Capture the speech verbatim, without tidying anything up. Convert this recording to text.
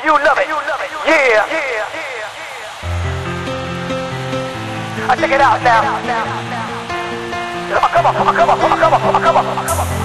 you love it. Yeah. I check it out now. Come on, come on, come on, come on, come on, come on, come on.